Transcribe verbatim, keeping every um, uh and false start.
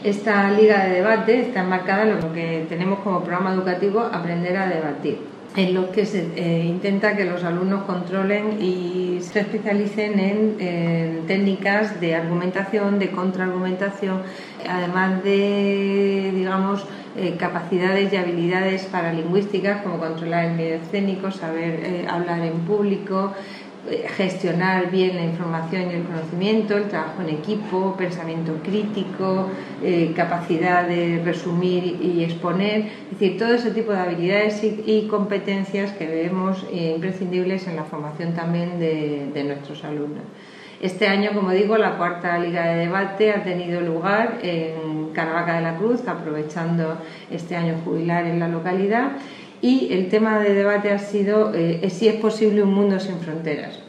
Esta liga de debate está enmarcada en lo que tenemos como programa educativo Aprender a Debatir, en lo que se eh, intenta que los alumnos controlen y se especialicen en, en técnicas de argumentación, de contraargumentación, además de, digamos, eh, capacidades y habilidades paralingüísticas como controlar el medio escénico, saber eh, hablar en público, eh, gestionar bien la información y el conocimiento, el trabajo en equipo, pensamiento crítico, eh, capacidad de resumir y exponer, es decir, todo ese tipo de habilidades y, y competencias que vemos eh, imprescindibles en la formación también de, de nuestros alumnos. Este año, como digo, la cuarta Liga de Debate ha tenido lugar en Caravaca de la Cruz, aprovechando este año jubilar en la localidad, y el tema de debate ha sido eh, si es posible un mundo sin fronteras.